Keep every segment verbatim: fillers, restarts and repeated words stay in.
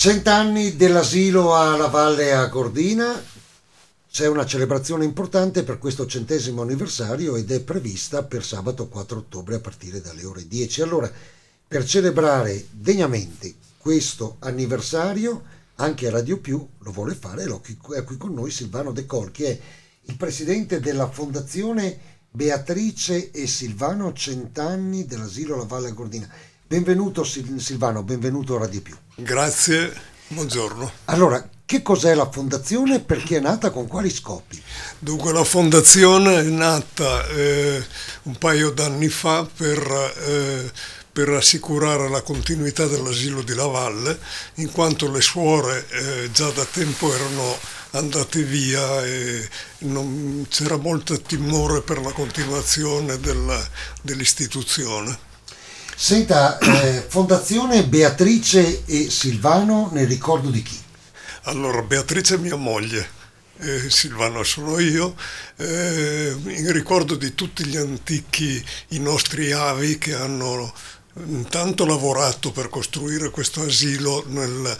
Cent'anni dell'asilo alla Valle Agordina, c'è una celebrazione importante per questo centesimo anniversario ed è prevista per sabato quattro ottobre a partire dalle ore dieci. Allora, per celebrare degnamente questo anniversario, anche a Radio Più lo vuole fare, è qui con noi Silvano De Col, che è il presidente della Fondazione Beatrice e Silvano Cent'anni dell'asilo alla Valle Agordina. Benvenuto Silvano, benvenuto a Radio Più. Grazie, buongiorno. Allora, che cos'è la fondazione? Perché è nata, con quali scopi? Dunque, la fondazione è nata eh, un paio d'anni fa per, eh, per assicurare la continuità dell'asilo di La Valle, in quanto le suore eh, già da tempo erano andate via e non, c'era molto timore per la continuazione della, dell'istituzione. Senta, eh, Fondazione Beatrice e Silvano, nel ricordo di chi? Allora, Beatrice è mia moglie, eh, Silvano sono io, eh, in ricordo di tutti gli antichi, i nostri avi che hanno intanto lavorato per costruire questo asilo nel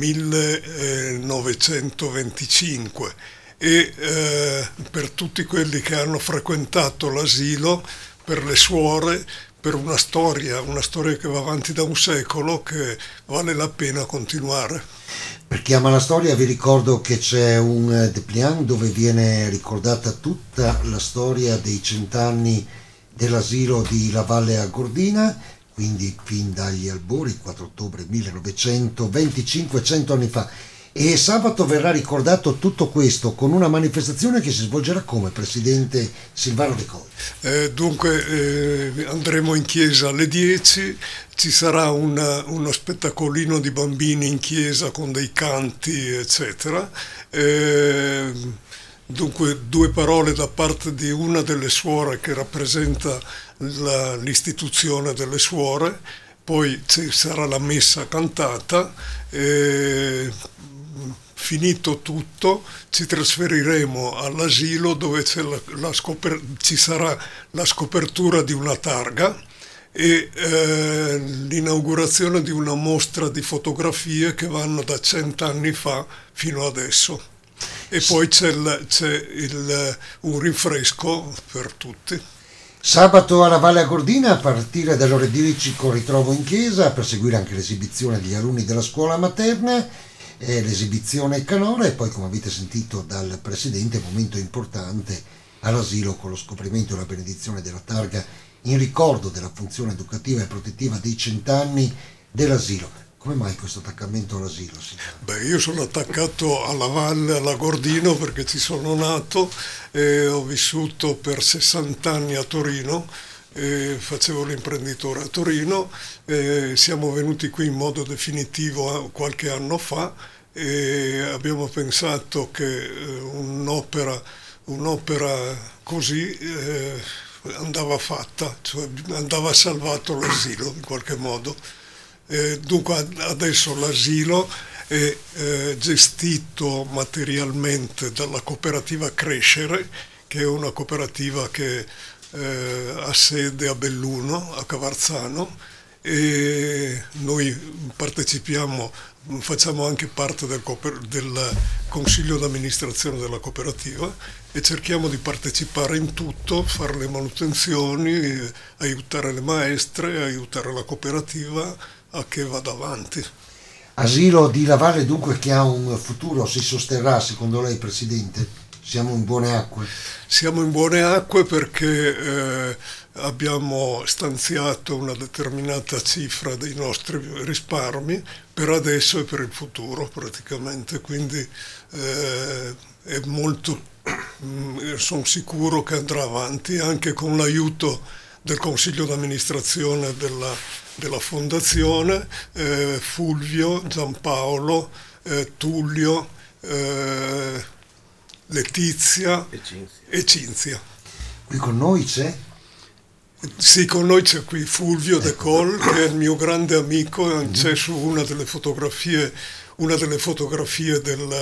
millenovecentoventicinque e eh, per tutti quelli che hanno frequentato l'asilo, per le suore, per una storia, una storia che va avanti da un secolo, che vale la pena continuare. Per chi ama la storia vi ricordo che c'è un dépliant dove viene ricordata tutta la storia dei cent'anni dell'asilo di La Valle Agordina, quindi fin dagli albori, quattro ottobre millenovecentoventicinque, cento anni fa. E sabato verrà ricordato tutto questo con una manifestazione che si svolgerà come, presidente Silvano De Col? Eh, dunque eh, andremo in chiesa alle dieci, ci sarà una, uno spettacolino di bambini in chiesa con dei canti eccetera. Eh, dunque due parole da parte di una delle suore che rappresenta la, l'istituzione delle suore, poi ci sarà la messa cantata. Eh, Finito tutto, ci trasferiremo all'asilo dove c'è la, la scoper- ci sarà la scopertura di una targa e eh, l'inaugurazione di una mostra di fotografie che vanno da cent'anni fa fino adesso. E poi c'è, il, c'è il, un rinfresco per tutti. Sabato alla Valle Agordina a partire dalle ore dieci con ritrovo in chiesa per seguire anche l'esibizione degli alunni della scuola materna, eh, l'esibizione canora e poi, come avete sentito dal presidente, momento importante all'asilo con lo scoprimento e la benedizione della targa in ricordo della funzione educativa e protettiva dei cent'anni dell'asilo. Come mai questo attaccamento all'asilo? Beh, io sono attaccato alla Valle, all'Agordino, perché ci sono nato e ho vissuto per sessanta anni a Torino, e facevo l'imprenditore a Torino, e siamo venuti qui in modo definitivo qualche anno fa e abbiamo pensato che un'opera, un'opera così eh, andava fatta, cioè andava salvato l'asilo in qualche modo. Eh, dunque adesso l'asilo è eh, gestito materialmente dalla cooperativa Crescere, che è una cooperativa che eh, ha sede a Belluno, a Cavarzano, e noi partecipiamo, facciamo anche parte del, del consiglio d'amministrazione della cooperativa e cerchiamo di partecipare in tutto, fare le manutenzioni, aiutare le maestre, aiutare la cooperativa a che vada avanti. Asilo di La Valle dunque che ha un futuro, si sosterrà secondo lei, Presidente? Siamo in buone acque? Siamo in buone acque perché eh, abbiamo stanziato una determinata cifra dei nostri risparmi per adesso e per il futuro praticamente, quindi eh, è molto, sono sicuro che andrà avanti anche con l'aiuto del consiglio d'amministrazione della, della fondazione, eh, Fulvio, Giampaolo, eh, Tullio, eh, Letizia e Cinzia. e Cinzia. Qui con noi c'è? Sì, con noi c'è qui Fulvio De Col, che è il mio grande amico, c'è su una delle fotografie, una delle fotografie del,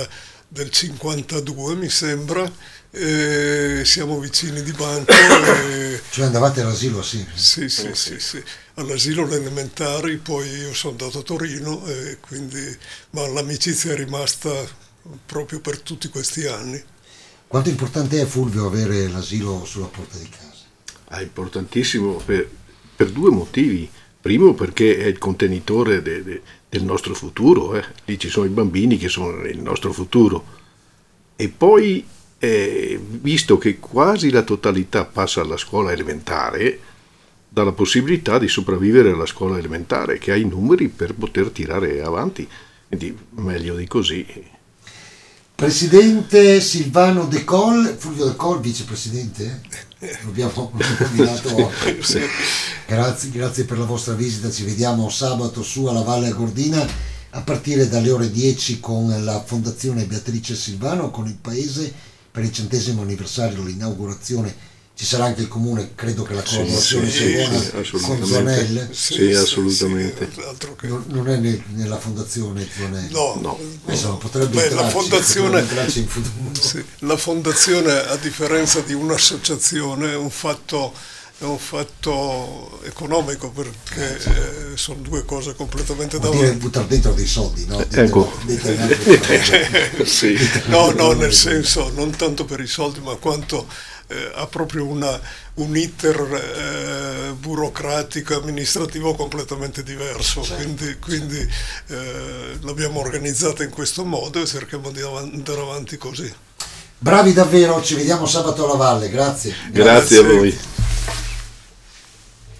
del cinquantadue, mi sembra, e siamo vicini di banco. E... Cioè andavate all'asilo assieme? Sì, sì, sì, sì, all'asilo alle elementari, poi io sono andato a Torino, e quindi... ma l'amicizia è rimasta proprio per tutti questi anni. Quanto importante è, Fulvio, avere l'asilo sulla porta di casa? È importantissimo per, per due motivi. Primo, perché è il contenitore de, de, del nostro futuro, eh. Lì ci sono i bambini che sono il nostro futuro. E poi, eh, visto che quasi la totalità passa alla scuola elementare, dà la possibilità di sopravvivere alla scuola elementare, che ha i numeri per poter tirare avanti. Quindi meglio di così. Presidente Silvano De Col, Fulvio De Col, vicepresidente? Lo abbiamo nominato oggi. Sì. Grazie, grazie per la vostra visita, ci vediamo sabato su alla Valle Agordina a partire dalle ore dieci con la Fondazione Beatrice Silvano, con il Paese per il centesimo anniversario, l'inaugurazione. Ci sarà anche il comune, credo che la collaborazione sì, sia buona sì, con Zonel. Sì, sì, assolutamente. Sì, altro che... non, non è nel, nella fondazione Zonel. No, No. Adesso potrebbe Beh, entrarci, la fondazione, potrebbe entrarci in futuro. sì, la fondazione, a differenza di un'associazione, è un fatto, è un fatto economico, perché eh, sono due cose completamente Vuol dire davanti. buttare dentro dei soldi, no? Dite- Ecco. dite un altro- Sì. No, no, nel senso, non tanto per i soldi, ma quanto eh, ha proprio una, un iter eh, burocratico, amministrativo completamente diverso, Certo, quindi, quindi eh, l'abbiamo organizzata in questo modo e cerchiamo di av- andare avanti così. Bravi davvero, ci vediamo sabato alla Valle, grazie. Grazie a voi.